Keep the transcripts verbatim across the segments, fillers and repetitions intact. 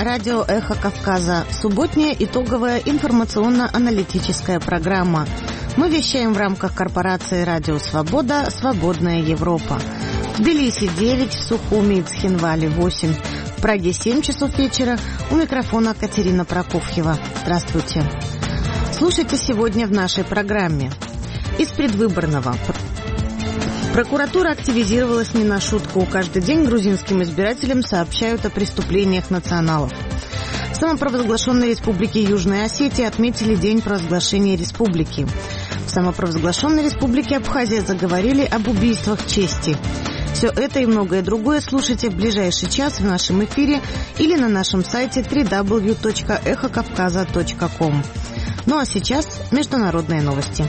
радио «Эхо Кавказа». Субботняя итоговая информационно-аналитическая программа. Мы вещаем в рамках корпорации «Радио Свобода. Свободная Европа». В Тбилиси девять, в Сухуми и Цхинвале восемь, в Праге семь часов вечера. У микрофона Катерина Прокофьева. Здравствуйте. Слушайте сегодня в нашей программе. Из предвыборного. Прокуратура активизировалась не на шутку. Каждый день грузинским избирателям сообщают о преступлениях националов. В самопровозглашенной республике Южная Осетия отметили День провозглашения республики. В самопровозглашенной республике Абхазия заговорили об убийствах чести. Все это и многое другое слушайте в ближайший час в нашем эфире или на нашем сайте дабл ю дабл ю дабл ю точка эхо кавказа точка ком. Ну а сейчас международные новости.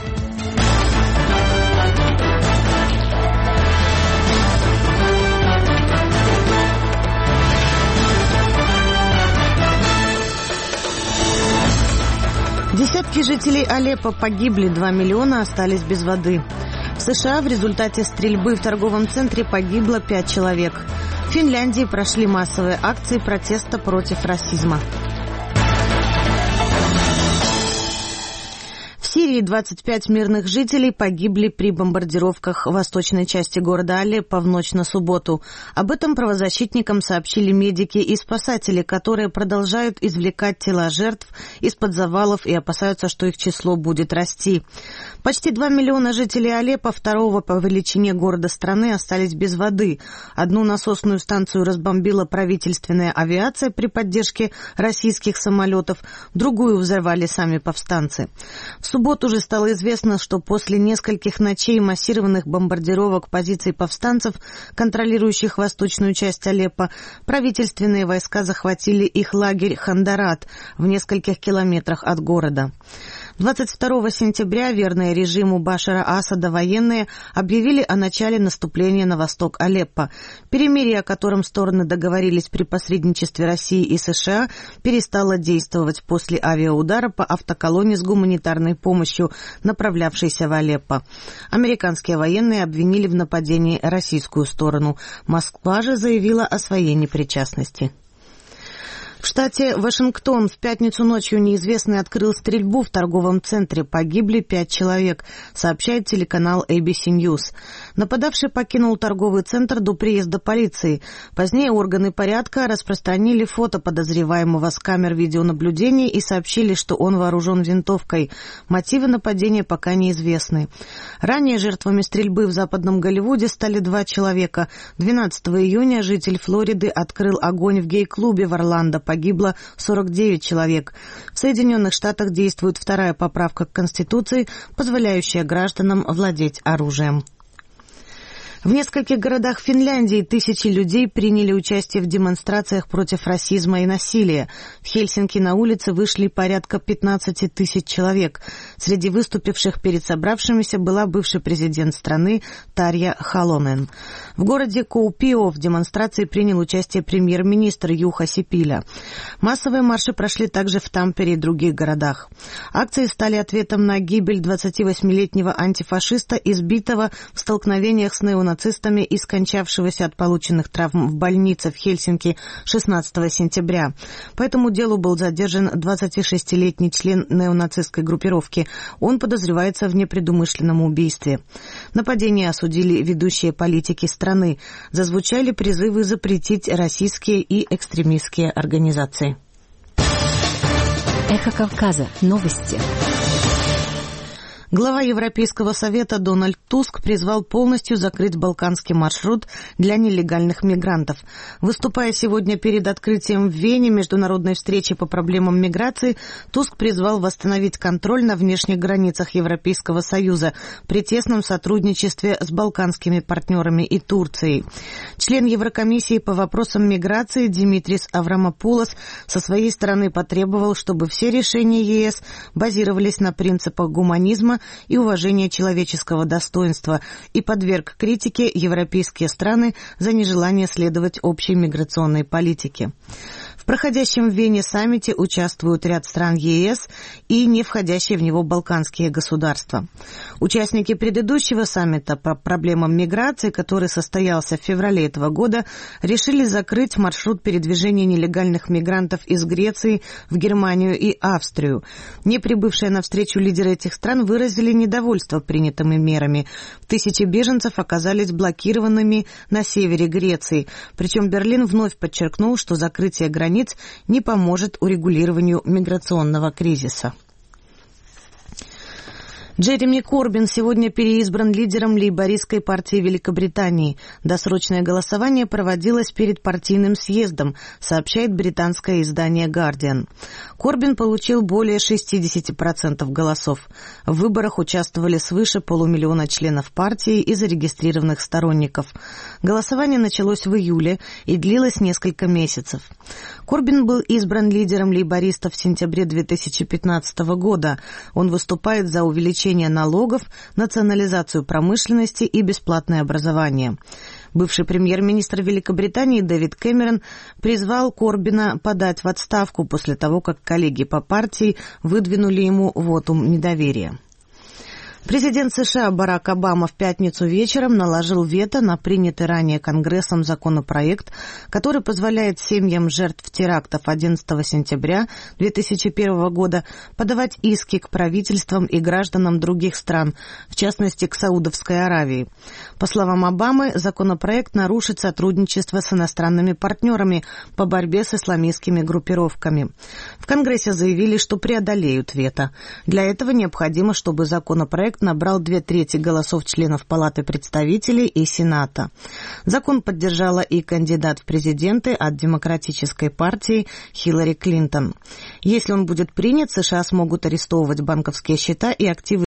Десятки жителей Алеппо погибли, два миллиона остались без воды. В США в результате стрельбы в торговом центре погибло пять человек. В Финляндии прошли массовые акции протеста против расизма. В Сирии двадцать пять мирных жителей погибли при бомбардировках в восточной части города Алеппо в ночь на субботу. Об этом правозащитникам сообщили медики и спасатели, которые продолжают извлекать тела жертв из-под завалов и опасаются, что их число будет расти. Почти два миллиона жителей Алеппо, второго по величине города страны, остались без воды. Одну насосную станцию разбомбила правительственная авиация при поддержке российских самолетов, другую взорвали сами повстанцы. В субботу уже стало известно, что после нескольких ночей массированных бомбардировок позиций повстанцев, контролирующих восточную часть Алеппо, правительственные войска захватили их лагерь Хандарат в нескольких километрах от города. двадцать второго сентября верные режиму Башара Асада военные объявили о начале наступления на восток Алеппо. Перемирие, о котором стороны договорились при посредничестве России и США, перестало действовать после авиаудара по автоколонне с гуманитарной помощью, направлявшейся в Алеппо. Американские военные обвинили в нападении российскую сторону. Москва же заявила о своей непричастности. В штате Вашингтон в пятницу ночью неизвестный открыл стрельбу в торговом центре. Погибли пять человек, сообщает телеканал эй би си News. Нападавший покинул торговый центр до приезда полиции. Позднее органы порядка распространили фото подозреваемого с камер видеонаблюдения и сообщили, что он вооружен винтовкой. Мотивы нападения пока неизвестны. Ранее жертвами стрельбы в Западном Голливуде стали два человека. двенадцатого июня житель Флориды открыл огонь в гей-клубе в Орландо. Погибло сорок девять человек. В Соединенных Штатах действует вторая поправка к Конституции, позволяющая гражданам владеть оружием. В нескольких городах Финляндии тысячи людей приняли участие в демонстрациях против расизма и насилия. В Хельсинки на улицы вышли порядка пятнадцати тысяч человек. Среди выступивших перед собравшимися была бывший президент страны Тарья Халонен. В городе Коупио в демонстрации принял участие премьер-министр Юха Сипиля. Массовые марши прошли также в Тампере и других городах. Акции стали ответом на гибель двадцативосьмилетнего антифашиста, избитого в столкновениях с неонацистами, нацистами и скончавшегося от полученных травм в больнице в Хельсинки шестнадцатого сентября. По этому делу был задержан двадцатишестилетний член неонацистской группировки. Он подозревается в непредумышленном убийстве. Нападение осудили ведущие политики страны. Зазвучали призывы запретить российские и экстремистские организации. Эхо Кавказа. Новости. Глава Европейского совета Дональд Туск призвал полностью закрыть балканский маршрут для нелегальных мигрантов. Выступая сегодня перед открытием в Вене международной встречи по проблемам миграции, Туск призвал восстановить контроль на внешних границах Европейского Союза при тесном сотрудничестве с балканскими партнерами и Турцией. Член Еврокомиссии по вопросам миграции Димитрис Аврамопулос со своей стороны потребовал, чтобы все решения е эс базировались на принципах гуманизма и уважения человеческого достоинства и подверг критике европейские страны за нежелание следовать общей миграционной политике. В проходящем в Вене саммите участвуют ряд стран ЕС и не входящие в него балканские государства. Участники предыдущего саммита по проблемам миграции, который состоялся в феврале этого года, решили закрыть маршрут передвижения нелегальных мигрантов из Греции в Германию и Австрию. Не прибывшие на встречу лидеры этих стран выразили недовольство принятыми мерами. Тысячи беженцев оказались блокированными на севере Греции. Причем Берлин вновь подчеркнул, что закрытие границ не поможет урегулированию миграционного кризиса. Джереми Корбин сегодня переизбран лидером лейбористской партии Великобритании. Досрочное голосование проводилось перед партийным съездом, сообщает британское издание «Гардиан». Корбин получил более шестьдесят процентов голосов. В выборах участвовали свыше полумиллиона членов партии и зарегистрированных сторонников. Голосование началось в июле и длилось несколько месяцев. Корбин был избран лидером лейбористов в сентябре две тысячи пятнадцатого года. Он выступает за увеличение налогов, национализацию промышленности и бесплатное образование. Бывший премьер-министр Великобритании Дэвид Кэмерон призвал Корбина подать в отставку после того, как коллеги по партии выдвинули ему вотум недоверия. Президент США Барак Обама в пятницу вечером наложил вето на принятый ранее Конгрессом законопроект, который позволяет семьям жертв терактов одиннадцатого сентября две тысячи первого года подавать иски к правительствам и гражданам других стран, в частности к Саудовской Аравии. По словам Обамы, законопроект нарушит сотрудничество с иностранными партнерами по борьбе с исламистскими группировками. В Конгрессе заявили, что преодолеют вето. Для этого необходимо, чтобы законопроект набрал две трети голосов членов Палаты представителей и Сената. Закон поддержала и кандидат в президенты от Демократической партии Хиллари Клинтон. Если он будет принят, США смогут арестовывать банковские счета и активы